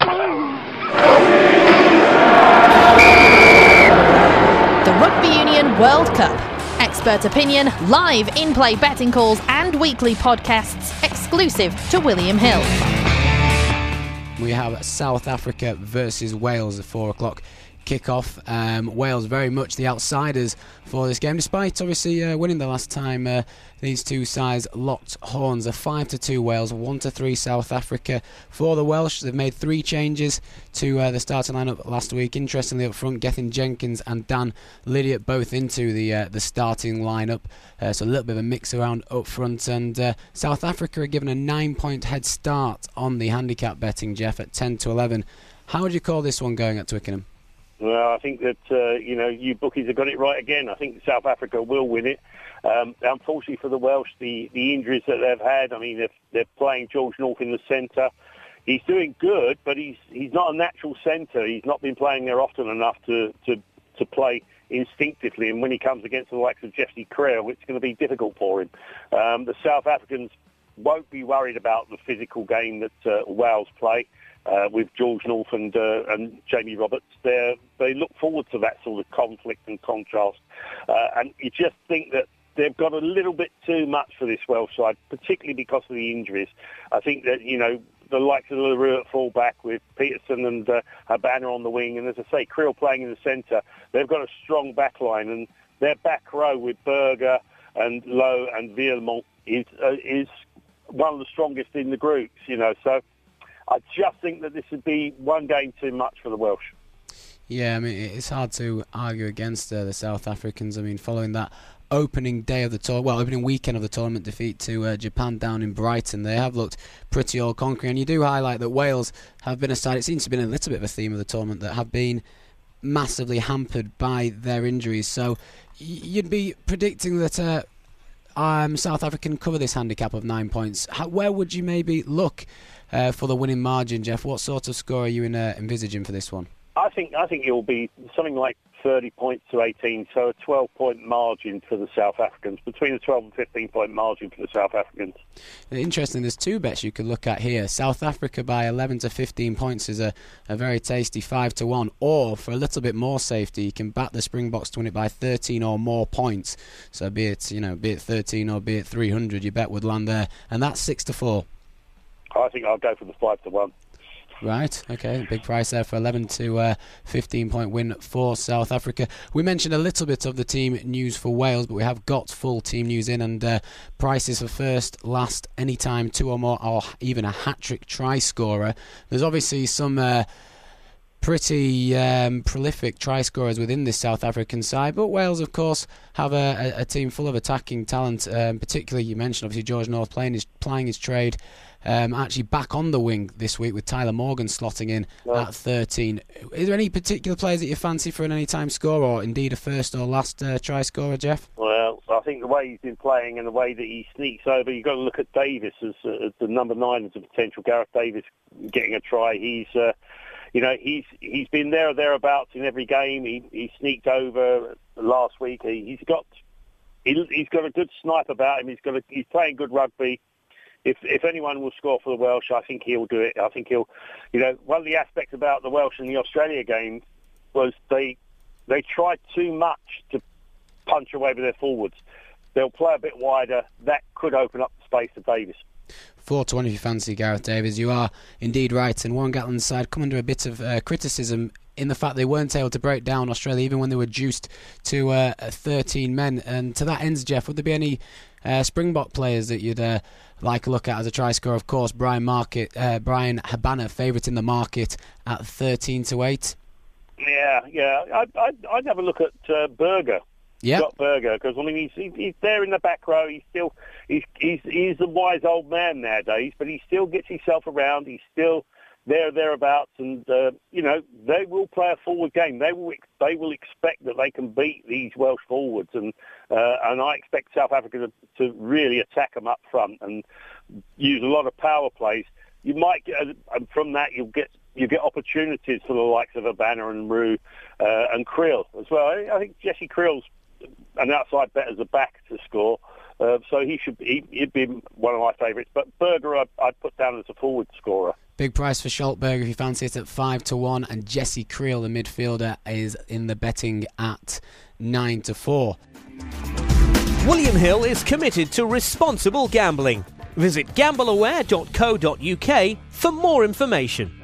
The Rugby Union World Cup. Expert opinion, live in-play betting calls and weekly podcasts exclusive to William Hill. We have South Africa versus Wales at 4 o'clock kick-off. Wales very much the outsiders for this game, despite obviously winning the last time these two sides locked horns. A 5-2 Wales, 1-3 South Africa. For the Welsh, they've made 3 changes to the starting lineup last week. Interestingly, up front, Gethin Jenkins and Dan Lydiate both into the starting lineup. So a little bit of a mix around up front. And South Africa are given a 9-point head start on the handicap betting, Jeff, at 10-11. How would you call this one going at Twickenham? Well, I think that, you bookies have got it right again. I think South Africa will win it. Unfortunately for the Welsh, the injuries that they've had, I mean, they're playing George North in the centre. He's doing good, but he's not a natural centre. He's not been playing there often enough to play instinctively. And when he comes against the likes of Jesse Kriel, it's going to be difficult for him. The South Africans won't be worried about the physical game that Wales play. With George North and Jamie Roberts, they look forward to that sort of conflict and contrast. And you just think that they've got a little bit too much for this Welsh side, particularly because of the injuries. I think that, the likes of LaRue at full-back with Peterson and Habana on the wing, and as I say, Kriel playing in the centre, they've got a strong back line, and their back row with Berger and Lowe and Vielmont is one of the strongest in the groups, so I just think that this would be one game too much for the Welsh. Yeah, I mean, it's hard to argue against the South Africans. I mean, following that opening weekend of the tournament defeat to Japan down in Brighton, they have looked pretty all-conquering. And you do highlight that Wales have been a side, it seems to have been a little bit of a theme of the tournament, that have been massively hampered by their injuries. So you'd be predicting that South Africa can cover this handicap of 9 points. Where would you maybe look for the winning margin, Jeff? What sort of score are you envisaging for this one? I think it will be something like 30 points to 18, so a 12-point margin for the South Africans, between a 12 and 15-point margin for the South Africans. Interesting, there's 2 bets you could look at here. South Africa by 11 to 15 points is a very tasty 5-1, or for a little bit more safety, you can back the Springboks to win it by 13 or more points. So be it 13 or be it 300, your bet would land there, and that's 6-4. I think I'll go for the 5-1. Right, okay, big price there for 11 to 15 point win for South Africa. We mentioned a little bit of the team news for Wales, but we have got full team news in, and prices for first, last, anytime, 2 or more, or even a hat-trick try scorer. There's obviously some pretty prolific try scorers within this South African side, but Wales, of course, have a team full of attacking talent. Particularly, you mentioned obviously George North plying his trade. Actually back on the wing this week with Tyler Morgan slotting in at 13. Is there any particular players that you fancy for an anytime score, or indeed a first or last try scorer, Jeff? Well, I think the way he's been playing and the way that he sneaks over, you've got to look at Davis as the number 9 as a potential. Gareth Davis getting a try. He's been there or thereabouts in every game. He sneaked over last week. He's got a good snipe about him. He's playing good rugby. If anyone will score for the Welsh, I think he'll do it. I think he'll, one of the aspects about the Welsh in the Australia game was they tried too much to punch away with their forwards. They'll play a bit wider. That could open up the space to Davis. 4-1 if you fancy Gareth Davis. You are indeed right. And Warren Gatland's side come under a bit of criticism in the fact they weren't able to break down Australia even when they were juiced to 13 men. And to that end, Jeff, would there be any Springbok players that you'd like a look at as a try scorer? Of course, Brian Habana, favourite in the market at 13-8. Yeah. I'd have a look at Berger. Yeah, Scott Berger, because he's there in the back row. He's a wise old man nowadays, but he still gets himself around. He's still thereabouts, and they will play a forward game. They will expect that they can beat these Welsh forwards, and I expect South Africa to really attack them up front and use a lot of power plays. You might get, and from that you get opportunities for the likes of Habana and Roux and Kriel as well. I think Jesse Kriel's an outside bet as a back to score. So he'd be one of my favourites. But Berger, I'd put down as a forward scorer. Big price for Schaltberger if you fancy it at 5-1, and Jesse Creel, the midfielder, is in the betting at 9-4. William Hill is committed to responsible gambling. Visit gambleaware.co.uk for more information.